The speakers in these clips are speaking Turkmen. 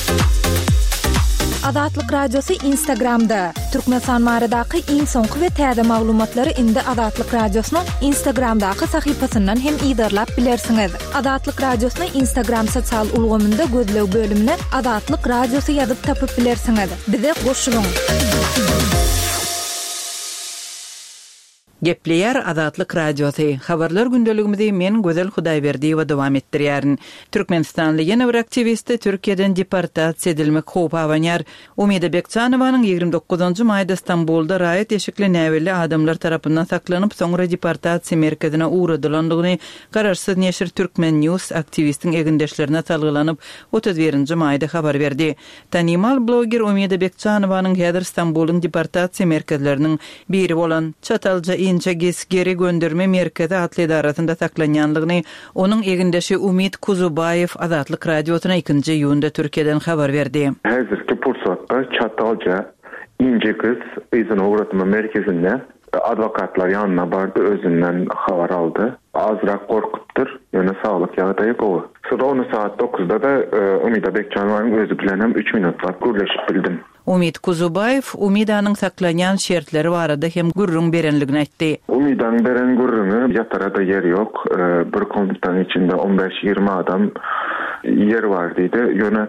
Azatlyk Radiosu Instagramda. Türkmenistan maradaky iň soňky we täze maglumatlary indi Azatlyk Radiosynyň Instagramdaky sahypasyndan hem ýydarlap bilersiňiz. Azatlyk Radiosynyň Instagram sosial ulgamynda gözlew bölümine Azatlyk Radiosu ýazyp tapyp bilersiňiz. Bize goşulyň. Gepleyer Azatlyk Radiosu. Habarlar gündeligimizi men Gözel Hudaýberdiýewa dowam etdirýärin. Türkmenistanly ýene bir aktivisti Türkiýeden deportasiýa edilmek howpy awanýar. Umida Bekçanowanyň 29-njy maýda Istanbulda raýat eşikli näweli adamlar tarapyndan saklanyp soňra deportasiýa merkezine uğradylandygyny Garaşsyz Neşir Türkmen News aktivistin egindeşlerine talgylanyp 31-nji maýda habar berdi. Tanymal bloger Umida Bekçanowanyň häzir Istanbulyň deportasiýa merkezleriniň biri bolan Çatalja Inçegis geri gönderme merkezi atly idarasynda saklanýanlygyny onuň egindeşi Umid Kuzubayev Azatlyk Radiosyna 2-nji ýunda Türkiýeden habar berdi. Häzirki pursatda Çatalja Inçegis izin uğratma merkezinde advokatlar yanına bardy, özünden habar aldı. Azrak korkupdyr, ýöne saglyk ýagdaýy gowy. Sonra onu saat 9'da da Umida Bekçanowanyň özü bilen hem 3 minutlap gürleşip bildim. Umid Kuzubayev Umidanyň saklanýan şertleri barada hem gurrun berenligini aýtdy. Umidanyň beren gurruny ýatarada yer ýok. Bir komutan içinde 15-20 adam yer var diýdi. Ýöne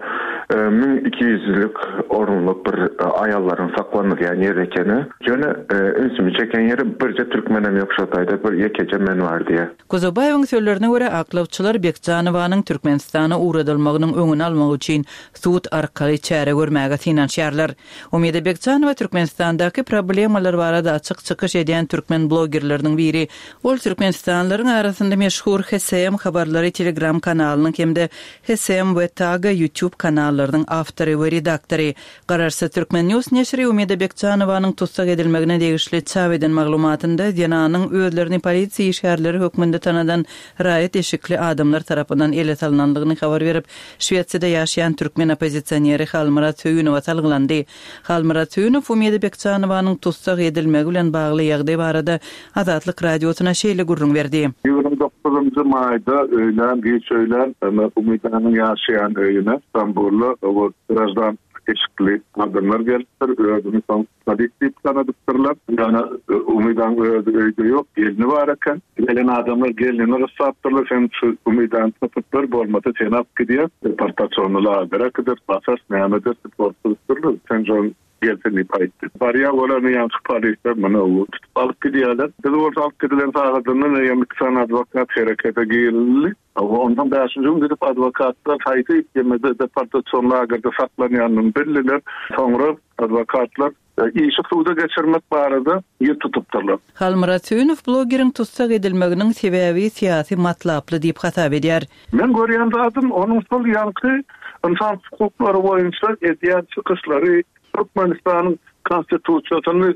1200'lük orunluk bir ayalların saklanýan yer ekeni. Ýöne özümi çeken yeri birce Türkmenem ýokşataýda bir ýekece men var diýe. Kuzubayewiň sözlerine göre aklawçylar Bekçanowanyň Türkmenistana uğradylymagynyň öňüni almak üçin sud arkaly çäre görmäge synanýarlar. Umida Bekçanowa Türkmenistandaky problemalar barada açyk çykyş edýän türkmen blogerleriniň biri. Ol Türkmenistanlaryň arasynda meşhur HSM habarlary Telegram kanalynyň hemde HSM we Taga YouTube kanallarynyň awtory we redaktory. Garaşsyz Türkmen News neşri Umida Bekçanowanyň tutsak edilmegine degişli çap eden maglumatynda ýananyň özlerini polisiýa işgärleri hökmünde tanadan raýat eşikli adamlar tarapyndan ele salynandygyny habar berip, Şwetsiýada ýaşaýan türkmen opozisiýoneri Halmurat Höýünow talgylandy. Halmurat Höýünow Umida Bekçanowanyň tutsak edilmegi bilen bagly ýagdaý barada Azatlyk Radiosyna şeýle gurrun berdi. 29-njy maýda öýlen geç öýlen Umidanyň ýaşaýan öýüne İstanbulda o birazdan eşikli adamlar gelipdir. Özünü sadikdip sanadypdyrlar. Yani Umidanyň öýde ýok, gelini bar eken. Gelen adamlar gelini rıssapdyrlar. Hem şu Umidanyň tapyplar bolmasa senap gidýär. Deportasiýonlar berekedir. Basas nämedir sportdyrlar. Sen gelsin ipaytti. Bariya olanı yansık polisler bana o tutup alıp gidiyorlar. Biz orada alıp gidilen sağladığında yemiksan advokat harekete girildi. Ondan başınca gidip advokatlar saytı yemede deportasyonlarda saklanayanın belliler. Sonra advokatlar işi suda geçirmek barada yer tutupdurlar. Halmurat Höýünow blogeriň tutsak edilmeginiň sebebi siyasi matlaply diýip hasap edýär. Men görýändim onuň sol ýanky insan hukuklary boýunça edýän çykyşlary Türkmenistan'ın konstitusiýasyny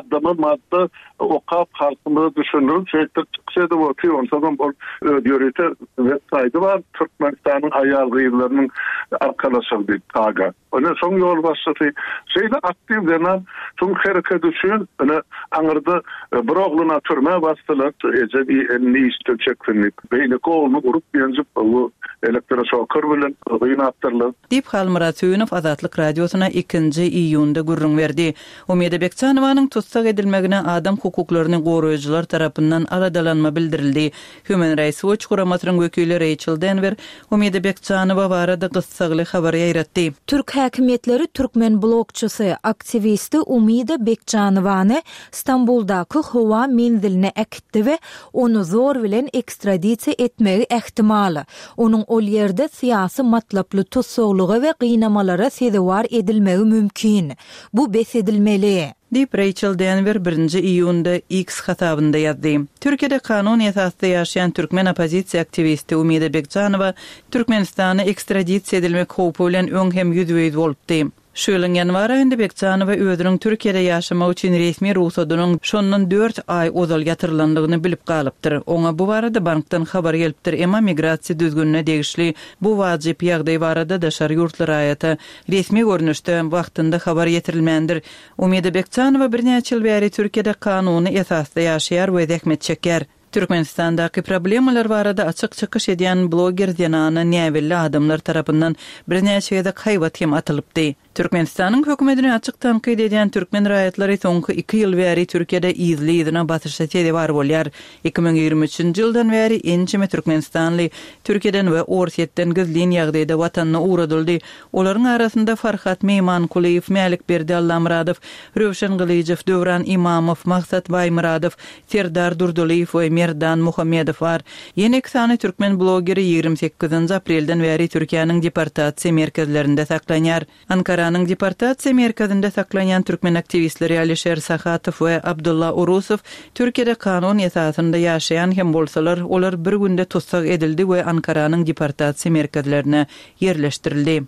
madda okap halkyny düşünürüp şeýle bu ýonsadan bol ýörete websaýty bar Türkmenistan'ın aýal gyýlarynyň arkalaşy Taga. Ona soň ýol başlasy şeýle aktiw denen soň hereket üçin ana aňyrda bir ogluna türme basdylar. Ejebi niýe çekilip beýle gowuny urup ýenjip bu elektroşoker bilen gynattyrlar. Diýip Halmurat Höýünow Azatlyk Radiosyna 2-nji iýunda gurrun berdi. Umida Bekçanowanyň tutsak edilmegine adam hukuklaryny goraýjylar tarapyndan aladalanma bildirildi. Human Rights Watch guramatynyň wekili Rachel Denver Umida Bekçanowa barada gyssaly habar ýaratdy. Türk häkimetleri türkmen blogçysy, aktivisti Umida Bekçanowany İstanbuldaky howa menziline ekitdi we onu zor bilen ekstradisiýa etmegi ähtimaly. Onuň ol ýerde syýasy matlaply tutsaklygy we gynamalara sebäp edilmegi mümkin. Bu besedilmeli. Dip Rachel Denver 1-nji iýunda X hasabynda ýazdy. Türkiýede kanun esasda ýaşaýan türkmen opozisiýa aktivisti Umida Bekçanowa Türkmenistana ekstradisiýa edilmek howpy bilen öň hem ýüzüýiz bolupdy. Şu ýylyň ýanwar aýynda Bekçanowa özüniň Türkiýede ýaşamak üçin resmi ruhsatynyň şondan 4 ay ozal ýatyrlandygyny bilip galypdyr. Oňa bu barada bankdan habar gelipdir, emma migrasiýa düzgünine degişli bu wajyp ýagdaý barada daşary ýurtlar aýata resmi görnüşde wagtynda habar ýetirilmendir. Umida Bekçanowa bir näçe ýyl bäri Türkiýede kanuny esasda ýaşaýar we zähmet çeker. Türkmenistan'daki problemalar barada açık çıkış eden bloger Zenana Nävilli adamlar tarafından bir näçe hayvat hem atılıpdy. Türkmenistan'ın hökümetini açık tanqid eden Türkmen raýatlary soňky 2 ýyl bäri Türkiýede izlidine batyş etdi bar bolýar. 2023-nji ýyldan bäri ençime Türkmenistanly Türkiýeden we Orsetden gizlin ýagdaýda watanyna uğradyldy. Olaryň arasynda Farhat Meymankuliýew, Mälik Berdiallamradow, Röwşen Gylyjew, Döwran Imamow, Maksat Baýmuradow, Serdar Durduliýew we Merdan Muhammedow bar. Ýene iki sany türkmen blogeri 28 aprelden bäri Türkiýanyň deportasiýa merkezlerinde saklanýar. Ankaranyň deportasiýa merkezinde saklanýan türkmen aktivistleri Alisher Sakatow we Abdullah Urusov Türkiýede kanun esasynda ýaşaýan hem bolsalar olar bir günde tutsak edildi we Ankaranyň deportasiýa merkezlerine yerleştirildi.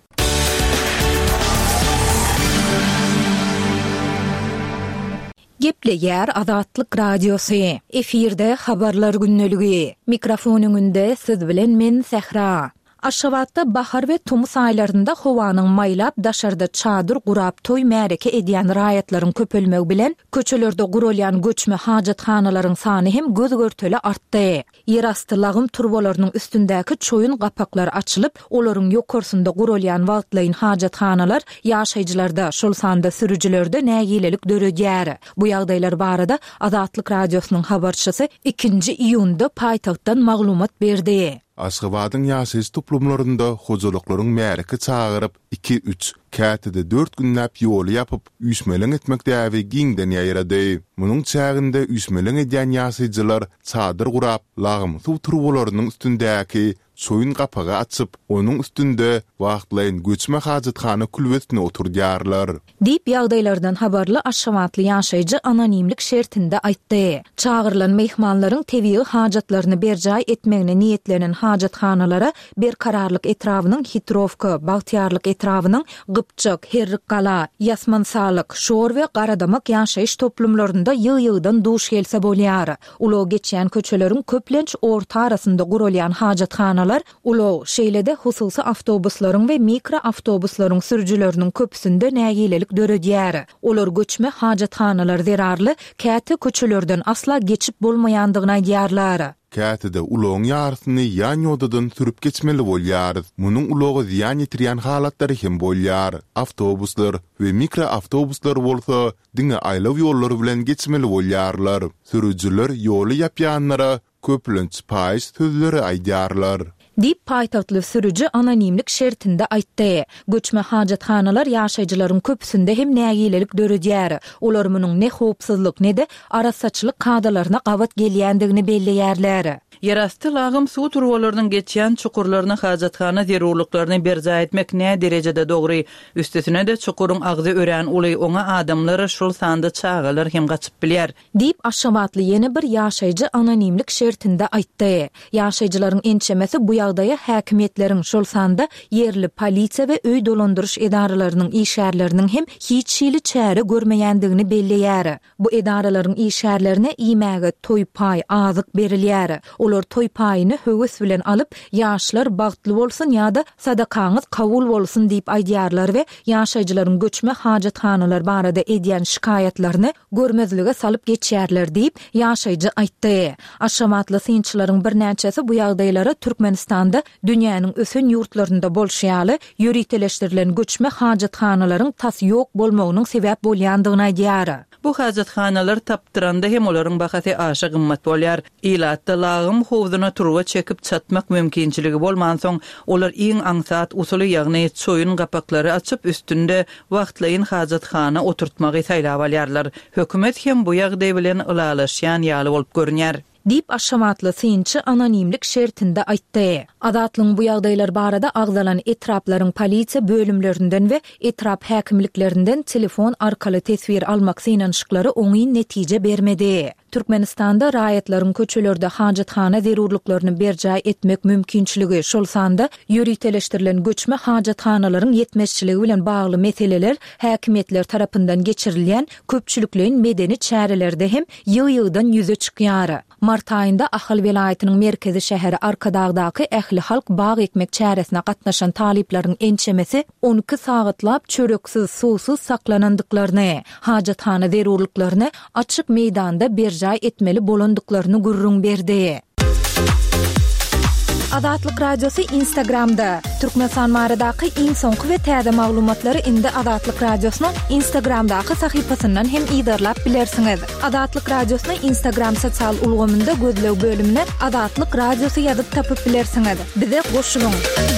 Gepleýär Azatlyk radiosu. Efirde habarlar günneligi. Mikrofonun önünde siz bilen men Sehra. Aşgabatda bahar we tumus aýlarynda howanyň maýlap daşarda çadyr gurap toý märeke edýän raýatlaryň köpelmegi bilen köçelerde gurulýan göçme hajathanalarynň sany hem göz görteli artdy. Ýerasty lagym turbolarynyň üstündäki çoýun gapaklary açylyp, olaryň ýokarsynda gurulýan wagtlaýyn hajathanalar ýaşaýjylarda şol sanda sürüjilerde nägilelik döredýär. Bu ýagdaýlar barada Azatlyk radiosynyň habarçysy 2-nji iýunda paýtagtdan maglumat berdi. Aşgabatyň ýaşaýyş toplumlarynda hojalyklaryň märeke çagyryp 2-3 kätede 4 günläp ýoly ýapyp üýsmeleň etmekdägi giňden ýaýrady. Munyň çäginde üýsmeleň edýän ýaşaýjylar çadyr gurap, lagym suw turbolarynyň üstündäki soyun gapaga açyp, onuň üstünde wagtlaýyn göçme hajathana külbetine oturdýarlar. Diýip ýagdaýlardan habarly Aşgabatly ýaşaýjy anonimlik şertinde aýtdy. Çağırılan mehmanlaryň tebii hajatlaryny berjaý etmegine niýetlenen hajathanalara berkararlyk etrawynyň Hitrovka, Bagtyarlyk etrawynyň Gypçak, Herrikkala, Ýasmansalyk, Şor we Garadamak ýaşaýyş toplumlarynda ýyl-ýyldan duş gelse bolýar. Ulo geçýän köçeleriň köplenç orta arasynda gurulýan hajathanalar ulo şeýlede hususy awtobuslaryň we mikro awtobuslaryň sürüjileriniň köpsünde nägilelik döredýär. Olar göçme hajathanalar zerarly käte köçelerden asla geçip bolmaýandygyny aýdýarlar. Kätede uloň ýarysyny ýan ýoldadan sürüp geçmeli bolýar. Munyň ulogy ziýan ýetirýän halatlary hem bolýar. Awtobuslar we mikro awtobuslar bolsa, diňe aýlaw ýollary bilen geçmeli bolýarlar. Sürüjiler ýoly ýapýanlara köplenç paýyz sözleri aýdýarlar. Dip paýtagtly sürüji anonimlik şertinde aýtdy. Göçme hajathanalar ýaşaýjylaryň köpsünde hem nägilelik döredýär. Olar munyň ne howpsuzlyk ne de arasaçylyk kadalaryna gabat gelýändigini belleýärler. Ýerasty lagym suw turbolarynyň geçýän çukurlaryna hajathana zerurlyklaryny berja etmek näme derejede dogry. Üstesine de çukuryň agzy örän uly oňa adamlary şol sanda çağalar hem gaçyp bilýär. Diýip Aşgabatly ýene bir ýaşaýjy anonimlik şertinde aýtdy. Ýaşaýjylaryň ençemesi bu ýagdaýa häkimetleriň şol sanda yerli polisiýa we öý dolandyryş edaralarynyň işgärleriniň hem hiç şeýle çäre görmeýändigini belleýär. Bu edaralaryň işgärlerine iýmäge toý paý azyk berilýär. Olar toý paýyny höwes bilen alyp, ýaşlar bagtly bolsun ýa-da sadakaňyz kabul bolsun diýip aýdýarlar we ýaşaýjylaryň göçme hajathanalar barada edýän şikaýatlaryny görmezlige salyp geçýärler diýip ýaşaýjy aýtdy. Aşgabatly synçylaryň bir näçesi bu ýagdaýlara Türkmenistanda dünýäniň ösen ýurtlarynda bolşýaly ýöriteleşdirilen göçme hajathanalaryň tas ýok bolmagynyň sebäp bolýandygyny aýdýar. Bu hajathanalar tapdyranda hem olaryň bahasy aşa gymmat bolýar. Ilatda lagym howduna turwa çekip çatmak mümkinçiligi bolman soň olar iň aňsat usuly ýagny çoýun gapaklary açyp üstünde wagtlaýyn hajathana oturtmagy saýlap alýarlar. Hökümet hem bu ýagdaý bilen ulalaşýan ýaly bolup görünýär. Diýip Aşgabatly synçy anonimlik şertinde aýtdy. Azatlyň bu ýagdaýlar barada agzalan etraplaryň polisiýa bölümlerinden we etrap häkimliklerinden telefon arkaly tesbir almak synanşyklary oňy netije bermedi. Türkmenistanda raýatlaryň köçelerde hajathana zerurlyklaryny berjaý etmek mümkinçiligi şol sanda ýöriteleşdirilen göçme hajathanalaryň ýetmezçiligi bilen bagly meseleler häkimetler tarapyndan geçirilýän köpçülikliň medeni çärelerde hem ýyl-ýyldan ýüze çykýar. Mart aýynda Ahal welaýatynyň merkezi şäheri Arkadagdaky ähli halk bag ekmek çäresine gatnaşan taliplaryň ençemesi 12 sagatlap çöreksiz, suwsuz saklanandyklaryny, hajathana zerurlyklaryny açyk meýdanda berjaý berjay etmeli bolandyklaryny gurrun berdi. Azatlyk Radiosu Instagramda. Türkmenistan maradaky iň soňky we täze maglumatlary indi Azatlyk Radiosynyň Instagramdaky sahypasyndan hem ýa-da bilersiňiz. Azatlyk Radiosynyň Instagram sosial ulgamynda gözlew bölümine Azatlyk Radiosu ýazyp tapyp bilersiňiz. Bize goşulyň.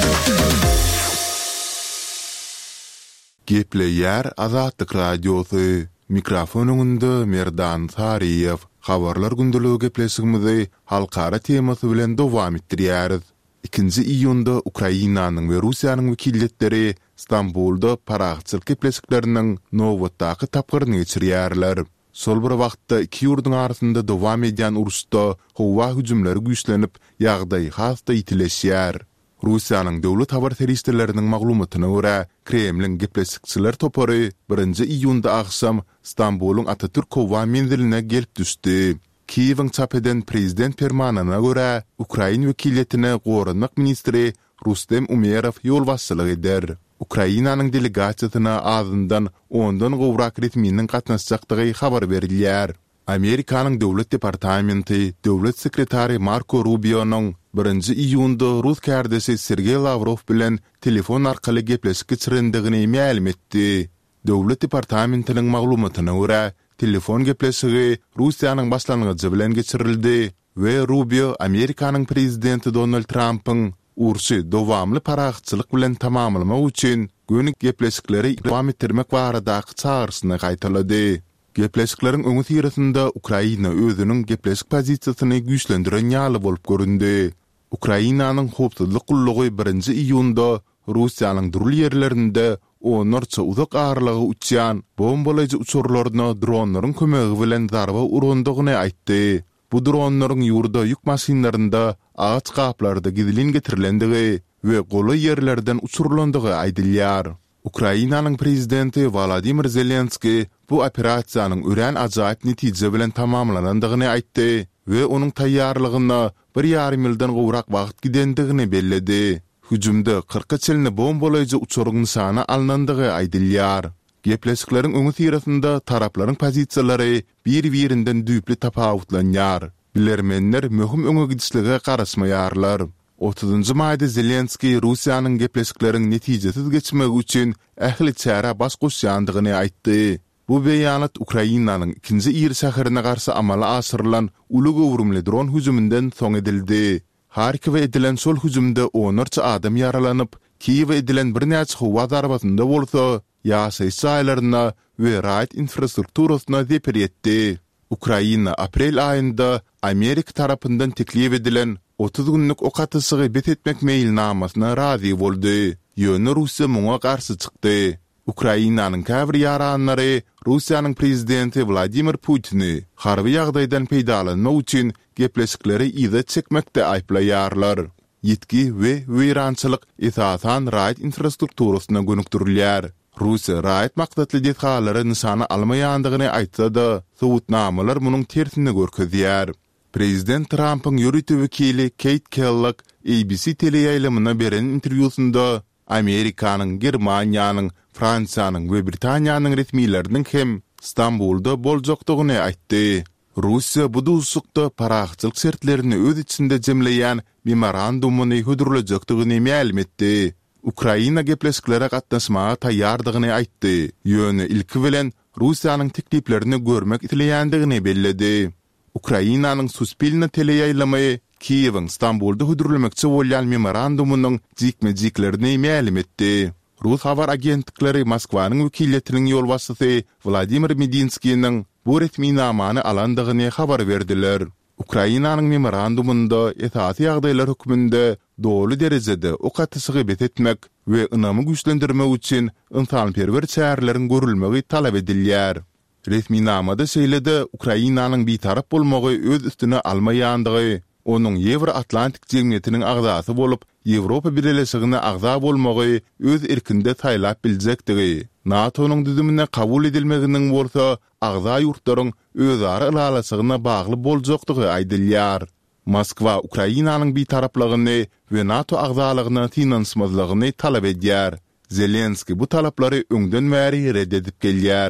Gepleýär Azatlyk Radiosu. Mikrofonunda Merdan Tariýew. Habarlar gündülügi gepleşigimizi halkara temasy bilen dowam etdirýäris. 2-nji iýunda Ukrainanyň we Russiýanyň wekilletleri Stambulda paragçylyk gepleşikleriniň nowatdaky tapgyryny geçirýärler. Sol bir wagtda iki ýurduň arasynda dowam edýän uruşda howa hüjümleri güýçlenip, ýagdaý hasda ýitileşýär. Russiýanyň döwlet habar teristleriniň maglumatyna görä, Kremlin gepleşikçiler topary 1-nji iýunda akşam Stambulun Atatürk Howa menziline gelip düşdi. Kiýewiň çap eden prezident fermanyna görä, Ukraina wekilletine gorunmak ministri Rustem Umerov ýol başçylyk eder. Ukrainanyň delegasiýasyna azyndan 10dan gowrak resminiň gatnaşjakdygy habar berilýär. Amerikanyň döwlet departamenti döwlet sekretary Marco Rubio'nyň 1-nji iýunda Rus kärdesi Sergey Lavrov bilen telefon arkaly gepleşik geçirendigini ma'lum etdi. Döwlet departamentiniň maglumatyna görä, telefon gepleşigi Russiýanyň başlangyjy bilen geçirildi we Rubio Amerikanyň prezidenti Donald Trump'yň urşy dowamly paragçylyk bilen tamamlamak üçin gönik gepleşikleri dowam etdirmek baradaky çağrısyny gaýtalady. Gepleşikleriň öňü ýerinde Ukraina özüniň gepleşik pozisiýasyny güýçlendiren ýaly bolup göründi. Ukrainanyň howpsuzlyk gullugy 1-nji iýunda Russiýanyň durly ýerlerinde onlarça uzak ağırlığı uçyan bombalaýjy uçurlaryna dronlaryň kömegi bilen darba urandygyny aýtdy. Bu dronlaryň ýurda ýük maşinlarynda ağaç kaplarda gidilin getirilendigi we goly ýerlerden uçurlandygy aýdylýar. Ukrainanyň prezidenti Volodymyr Zelenski bu operasiýanyň ören ajaýyp netije bilen tamamlanandygyny aýtdy we onuň taýýarlygyna 1,5 ýyldan gowrak wagt gidendigini belledi. Hüjümde 40 çelini bombalaýjy uçuryň sany alnandygy aýdylýar. Gepleşikleriň öňü ýerinde taraplaryň pozisiýalary bir-birinden düýpli tapawutlanýar. Bilermenler möhüm öňe gidişlige garaşmaýarlar. 30-njy maýda Zelenski Russiýanyň gepleşikleriň netijesiz geçmegi üçin ähli çäre baş goşýandygyny aýtdy. Bu beýanat Ukrainanyň 2-nji ýer şäherine garşy amala aşyrylan uly gowrumly dron hüjümünden soň edildi. Harkiwe edilen sol hüjümde onarça adam yaralanyp, Kiýewe edilen bir näçe howa zarbasynda bolsa, ýaşaýyş jaýlaryna we raýat infrastrukturasyna zepir etdi. Ukraina aprel aýynda Amerika tarapyndan teklip edilen 30 günlük ok atyşygy bet etmek meýilnamasyna razy boldy. Ýöne Russiýa muňa garşy çykdy. Ukrainanyň käbir ýaranlary Russiýanyň prezidenti Vladimir Putin'i harby ýagdaýdan peýdalanmak üçin gepleşikleri ýa-da çekmekde aýplaýarlar. Ýetki we weýrançylyk esasan raýat infrastrukturasyna gönükdirilýär. Russiýa raýat maksatly detallary nişana almaýandygyny aýtsa-da, sowutnamalar munyň tersine görkezýär. Prezident Trump'yň ýörütü wekili Kate Kellogg ABC teleýaýlamyna beren interwýusunda Amerikanyň, Germaniýanyň, Fransiýanyň we Britaniýanyň resmiýetleriniň hem Stambulda boljakdygyny aýtdy. Russiýa bu duşukda paragçylyk şertlerini öz içinde jemleýän memorandumuny hödürlejakdygyny ma'lum etdi. Ukraina gepleşiklere gatnaşmaga taýýardygyny aýtdy. Ýöne ilki bilen Russiýanyň tekliplerini görmek itileýändigini belledi. Ukrainanyň Suspilna teleýaýlamy Kiýewiň Stambulda hödürlemekçi bolýan memorandumunyň jikme-jiklerini ma'lum etdi. Rus habar agentlikleri Moskwanyň wekilletiniň ýolbaşçysy Vladimir Medinskiýiň bu resminamany alandygyny habar berdiler. Ukrainanyň memorandumunda esasy ýagdaýlar hökmünde dowly derejede ok atyşygy bet etmek we ynamy güýçlendirmek üçin ynsanperwer çäreleriň görülmegi talap edilýär. Resminamada şeýlede Ukrainanyň bir tarap bolmagy öz üstüne almaýandygy, onuň Ewroatlantik jemgyýetiniň agzasy bolup, Ýewropa Birleşigine agza bolmagy öz erkinde taýlap biljekdigi, NATO'nyň düzümine kabul edilmeginiň bolsa, agza ýurtlaryň özara ylalasygyna bagly boljakdygy aýdylýar. Moskwa Ukrainanyň bir taraplygyny we NATO agzalygyny finansmazlygyny talap edýär. Zelenski bu talaplary öňden bäri reddedip gelýär.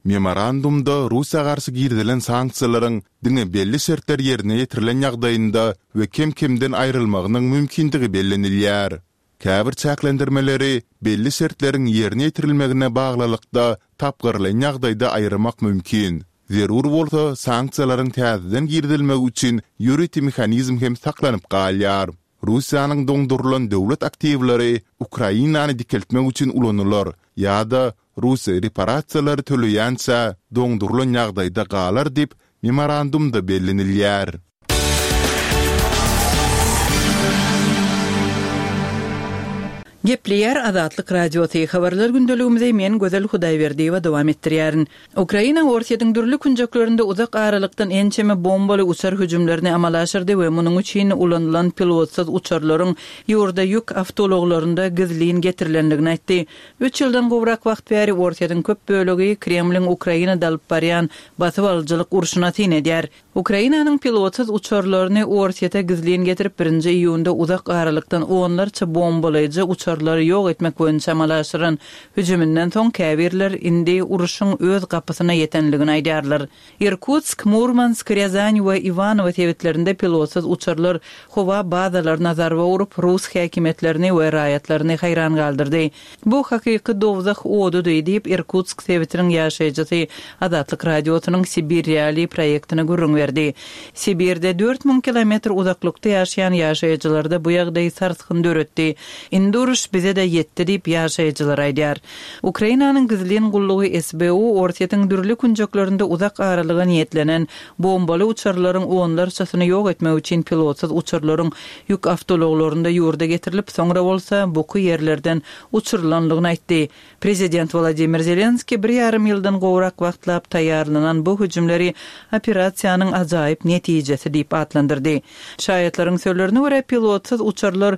Memorandumda Russiýa garşy girdilen sanksiýalaryň diňe belli şertler ýerine ýetirilen ýagdaýynda we kem-kemden aýrylmagynyň mümkindigi bellenilýär. Käbir çäklendirmeleri belli şertleriň ýerine ýetirilmegine baglylykda tapgyrlan ýagdaýda aýrymak mümkin. Zerur bolsa sanksiýalaryň täzeden girdilmegi üçin ýürüti mexanizm hem saklanyp galýar. Russiýanyň doňdurulan döwlet aktivleri Ukrainany dikeltmek üçin ulanýar ýa-da Russiýa reparasiýalary töleýänse doňdurulan ýagdaýda galar dip memorandumda bellenilýär. Gepleýär Azatlyk radiosy habarlar gündeligimize men Gözel Hudaýberdiýewa dowam etdirýärin. Ukraina Orsiýatyň dürli künjeklerinde uzak aralykdan ençeme bombaly uçar hüjümlerini amal aşyrdy we munyň üçin ulanylan pilotsyz uçarlaryň ýurda ýük awtologlarynda gizliň getirilendigini aýtdy. 3 ýyldan gowrak wagt bäri Orsiýatyň köp bölegi Kremliň Ukraina dalyp barýan basyp alyjylyk urşuna tin edýär. Ukrainanyň pilotsyz uçarlaryny Orsiýata gizliň getirip 1 iýunda uzak aralykdan onlarça bombalyjy uçarlary ýok etmek boýunça amal aşyran hüjümünden soň käbirler indi uruşyň öz gapysyna ýetenligini aýdýarlar. Irkutsk, Murmansk, Ryazan we Ivanovo tewitlerinde pilotsyz uçarlar howa bazalaryna zarba urup Rus häkimetlerini we raýatlaryny haýran galdyrdy. Bu hakyky dowzak odu diýip Irkutsk tewitiniň ýaşaýjysy Azatlyk radiosynyň Sibir reali proýektine gurrun berdi. Sibirde 4000 kilometr uzaklykda ýaşaýan ýaşaýjylarda bu ýagdaý sarsgyn döretdi. Induruş bize de ýetdi diýip ýaşaýjylar aýdýar. Ukrainanyň gizliň gullugy SBU Orsiýatyň dürli künjeklerinde uzak aralyga niýetlenen bombaly uçarlaryň onlarçasyny ýok etmek üçin pilotsyz uçarlaryň ýük awtologlarynda ýurda getirilip soňra bolsa boku ýerlerden uçurulanlygyny aýtdy. Prezident Vladimir Zelenski 1,5 ýyldan gowrak wagtlap taýýarlanan bu hüjümleri operasiýanyň ajaýyp netijesi diýip atlandyrdy. Şaýatlaryň sözlerine görä pilotsyz uçarlar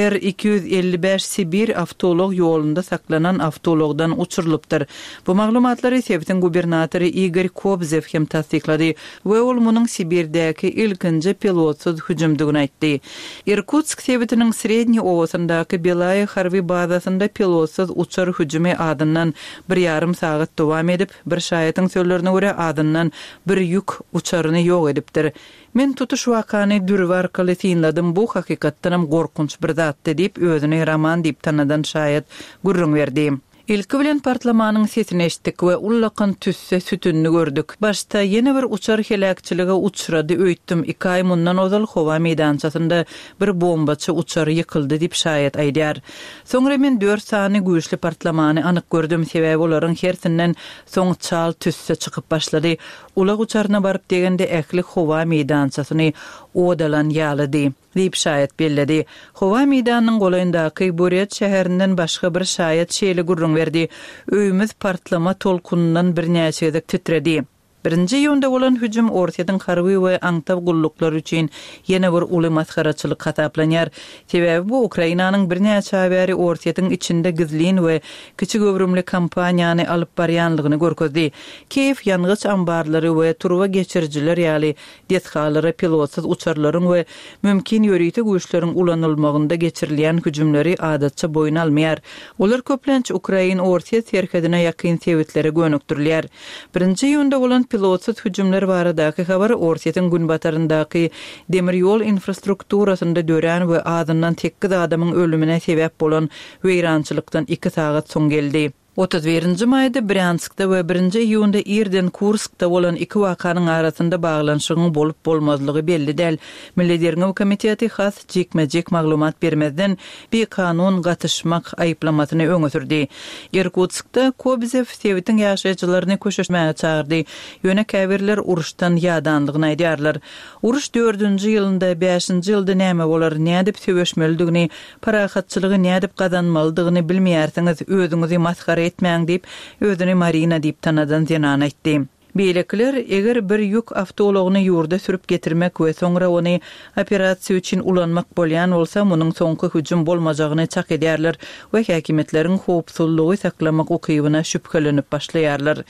R-255 Sibir awtolog ýolunda saklanan awtologdan uçurulypdyr. Bu maglumatlary Sewitiň gubernatory Igor Kobzev hem tasdiklady we ol munyň Sibirdäki ilkinji pilotsyz hüjümdigini aýtdy. Irkutsk Sewitining Sredni owasyndaky Belaya harby bazasynda pilotsyz uçar hüjümi adyndan 1,5 sagat dowam edip, bir şaýatyň sözlerine görä adyndan bir ýük uçaryny ýok edipdir. Men tutuş wakany dürwar kılıtynladım, bu hakykatdanam gorkunç bir zatdy diýip özüni roman diýip tanadan şaýat gurrun berdi. İlki bilen partlamanyň sesini eşitdik we ullakan tüsse sütünni gördük. Başta ýene bir uçar helakçylyga uçrady öýtdim. 2 ay mundan ozal howa meýdançasynda bir bombaçy uçar ýykyldy diýip şaýat aýdýar. Soňra men 4 sany güýçli partlamany anyk gördüm. Sebäbi olaryň hersinden soň çal tüsse çykyp başlady. Ulag uçaryna baryp degende ähli howa meýdançasyny odalan ýalydy diýip şaýat belledi. Howa meýdanynyň golaýyndaky Boryat şäherinden başga bir şaýat şeýle gurrun berdi. Öýümüz partlama tolkunundan birnäçe ýyzyk titredi. 1-nji ýönde bolan hüjüm Orsiýatyň harby we aňtaw gulluklar üçin ýene bir uly maskaraçylyk hataplanýar. Sebäbi bu Ukrainanyň birnäçe bäri Orsiýatyň içinde gizliň we kiçik öwrümli kampaniýany alyp barýanlygyny görkezdi. Kiýew ýangyç ambarlary we turwa geçirjiler ýaly dethalary pilotsyz uçarlaryň we mümkin ýörüýte güýçleriň ulanylmagynda geçirilýän hüjümleri adatça boyun almaýar. Olar köplenç Ukrain Orsiýa serkedine ýakyn sewitlere gönükdirler. 1-nji ýönde bolan pilotsyz hüjümler baradaky habar Orsiýatyň günbataryndaky demir ýol infrastrukturasyny dören we adyndan 8 adamyň ölümine sebäp bolan weýrançylykdan 2 sagat soň geldi. 31-nji maýda Bryanskda we 1-nji iýunda Irden Kurskda bolan 2 wakanyň arasynda baglanşygyň bolup bolmazlygy belli däl. Milli Dernew Komiteti has jekme-jek maglumat bermezden bir kanun gatyşmak aýyplamasyny öňe sürdi. Irkutskda Kobzev Sewitiň ýaşaýjylaryny köşeşmäge çağırdy. Ýöne käbirler uruşdan ýadanlygyny aýdýarlar. Uruş 4-nji ýylynda 5-nji ýylda näme bolar, nädip söwüşmelidigini, parahatçylygy nädip gazanmalydygyny bilmeýärsiňiz, özüňizi maskara etmäň diýip özüni Marina diýip tanadan ýanan aýtdy. Beýlekler eger bir ýük awtologyny ýurda sürüp getirmek we soňra ony operasiýa üçin ulanmak bolýan bolsa, munyň soňky hüjüm bolmajagyny çak edýärler we häkimetleriň howpsuzlygy saklamak ukybyna şüphelenip başlaýarlar.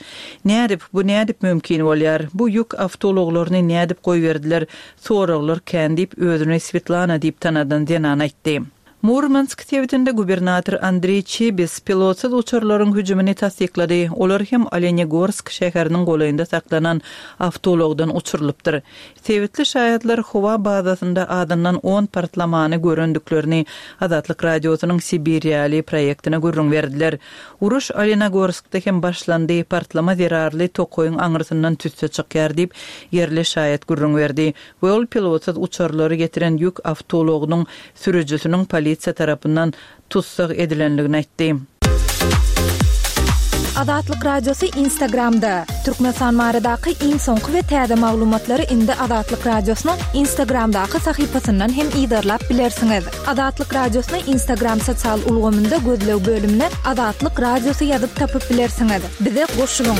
Nädip mümkin bolýar? Bu ýük awtologlaryny nädip goýberdiler? Soraglar kän diýip özüni Svetlana diýip tanadan ýanan aýtdy. Murmansk tewitinde gubernator Andrey Chibis pilotsuz uçurlaryň hüjümini tasdiklady. Olar hem Olenegorsk şäheriniň golayynda saklanan avtologdan uçurylypdyr. Tewitli şahyatlar howa bazasynda adamdan 10 partlamany görendiklerini Azatlyk radiosynyň Sibiriýaly proýektine gurrun berdiler. Uruş Olenegorskda hem başlandy. Partlama zerarly tokoyun aňyrsyndan tüsse çykýar diýip yerli şahyat gurrun berdi. Bol pilotsuz uçurlary getiren ýük avtologynyň sürüjüsiniň polisiýa tarapından tutsak edilenligini aýtdy. Azatlyk radiosu Instagramda. Türkmenistan baradaky iň soňky we täze maglumatlary indi Azatlyk radiosynyň Instagramdaky sahypasyndan hem ýa-da bilersiňiz. Azatlyk radiosynyň Instagram sosial ulgamynda gözlew bölümine Azatlyk radiosu ýazyp tapyp bilersiňiz. Bize goşulyň.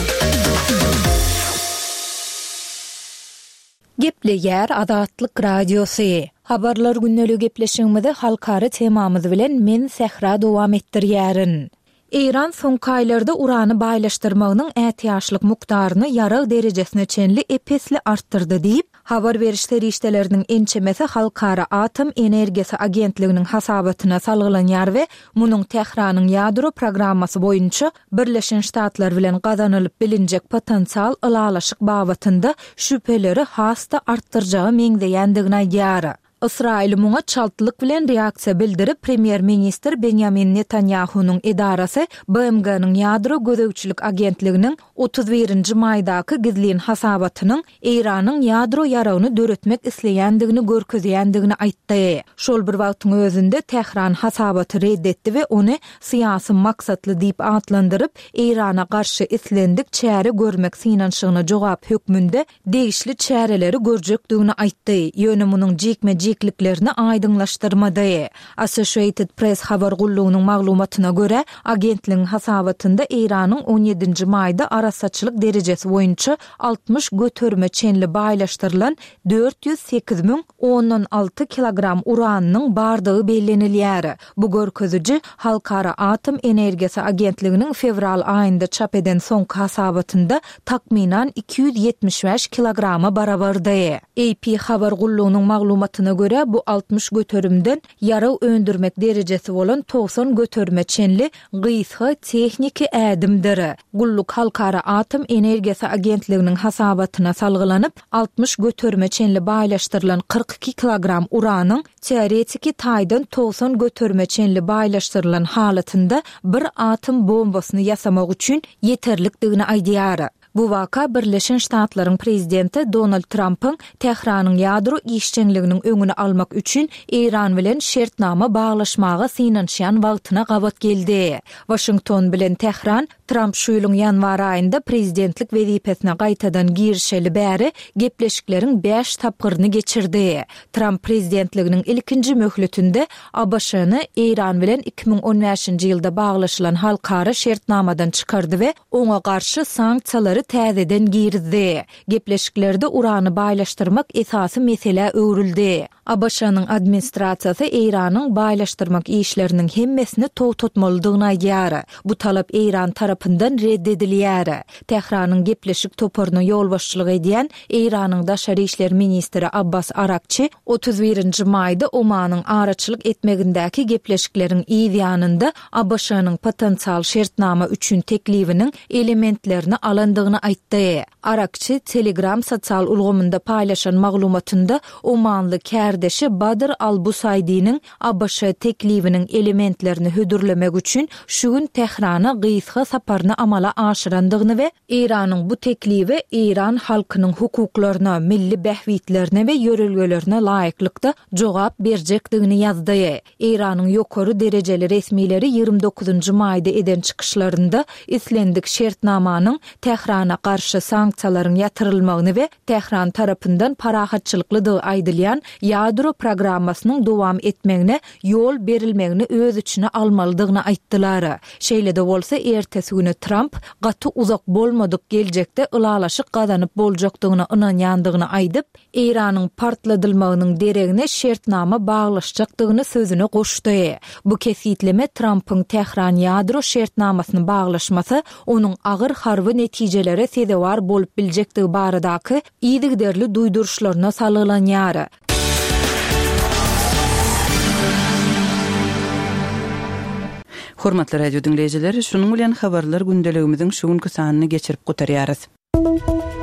Gepli yer Azatlyk radiosu. Habarlar günnälik gepleşigimizde halkary temamyz bilen men Sehra dowam etdirýärin. İran soňky aýlarda urany baýlaşdyrmagynyň ätiýaşlyk mukdaryny ýarag derejesine çenli epesli artdyrdy diýip habar berişleri işlerinin ençemesi Halkara Atom Energiýasy Agentliginiň hasabatyna salgylanýar we munyň Tehranyň ýadro programmasy boýunça Birleşen Ştatlar bilen gazanylyp bilinjek potensial ılalaşyk babatynda şüpheleri hasta artdyrjagy meňdeýändigini aýdýar. İsrail muňa çaltlyk bilen reaksiýa bildirip Premier Minister Benjamin Netanyahu'nun edarasy BMG-niň ýadro gözegçilik agentliginiň 31-nji maýdaky gizlin hasabatynyň Iranyň ýadro ýaragyny döretmek isleýändigini görkezýändigini aýtdy. Şol bir wagtyň özünde Tehran hasabaty reddetdi we ony syýasy maksatly diýip atlandyryp Irana garşy islendik çäre görmek synanşygyna jogap hökmünde degişli çäreleri görjekdigini aýtdy. Ýöne munyň jikliklerini aýdyňlaşdyrmady. Associated Press habar gullugynyň maglumatyna görä, agentligiň hasabatynda Iranyň 17-nji maýda arasaçylyk derejesi boýunça 60 götürme çenli baýlaşdyrylan 408.016 kilogram uranynyň bardygy bellenilýär. Bu görkezüji Halkara Atom Energiýasy Agentliginiň fevral aýynda çap eden soňky hasabatynda takminan 275 kilograma barabardy. AP habar gullugynyň maglumatyna göre bu 60 götürümden ýara öndürmek derejesi bolan 90 götürme çenli gysga texniki ädimdir. Gulluk Halkara Atom Energiýasy Agentliginiň hasabatyna salgylanyp 60 götürme çenli baýlaşdyrylan 42 kilogram uranyň teoretiki taýdan 90 götürme çenli baýlaşdyrylan halatynda bir atom bombasyny ýasamak üçin ýeterlikdigini aýdýar. Bu waka Birleşen Ştatlaryň prezidenti Donald Trump'ın Tehranyň ýadro işçiliginiň öňüni almak üçin İran bilen şertnama baglaşmagy synanşýan wagtyna gabat geldi. Washington bilen Tehran Trump şu ýylyň ýanwar aýynda prezidentlik wezipesine gaýtadan girişeli bäri gepleşikleriň 5 tapgyryny geçirdi. Trump prezidentliginiň ilkinji möhletinde ABŞ-ny İran bilen 2015-nji ýylda baglaşylan halkara şertnamadan çykardy we oňa garşy sanksiýalary täzeden girdi. Gepleşiklerde urany baýlaşdyrmak esasy mesele öwrüldi. ABŞ-nyň administrasiýasy İranyň baýlaşdyrmak işleriniň hemmesini togtatmalydygyny aýdýar. Bu talap İran tarapyndan reddedilýär. Tehranyň gepleşik toparyna ýol başçylyk edýän İranyň daşary işler ministri Abbas Arakçy 31-nji maýda Omanyň araçylyk etmegindäki gepleşiklerin ýanynda ABŞ-nyň potensial şertnama üçin teklifiniň elementlerini alandygyny aýtdy. Arakçy Telegram sosial ulgamynda paýlaşan maglumatynda Omanly kärdeşi Badr al-Busaydi'niň ABŞ teklifiniň elementlerini hödürlemek üçin şu gün Tehrana gysga saparyny amala aşyrandygyny we Iranyň bu teklifi İran halkynyň hukuklaryna, milli bähwitlerine we ýörelgelerine laýyklykda jogap berjekdigini ýazdy. Iranyň ýokary derejeli resmileri 29-njy maýda eden çykyşlarynda islendik şertnamanyň Tehrana garşy sanksiýalaryň ýatyrylmagyny we Tehran tarapyndan parahatçylyklydygy aýdylýan ýadro programmasynyň dowam etmegine ýol berilmegini öz içine almalydygyny aýtdylar. Şeýle-de bolsa ertesi güni Trump gaty uzak bolmadyk geljekde ılalaşyk gazanyp boljakdygyna ynanýandygyny aýdyp, Iranyň partladylmagynyň deregine şertnama baglaşjakdygyny sözüne goşdy. Bu kesitleme Trump'ın Tehran ýadro şertnamasyny baglaşmasy onuň agyr harby netijelere sedewar bolup biljekdigi baradaky ýygyderli duýduruşlaryna salgılanýar. Hormatly radio dinleyijileri, şunun bilen habarlar gündeligimiziň şu günkü sanyny geçirip gutarýarys.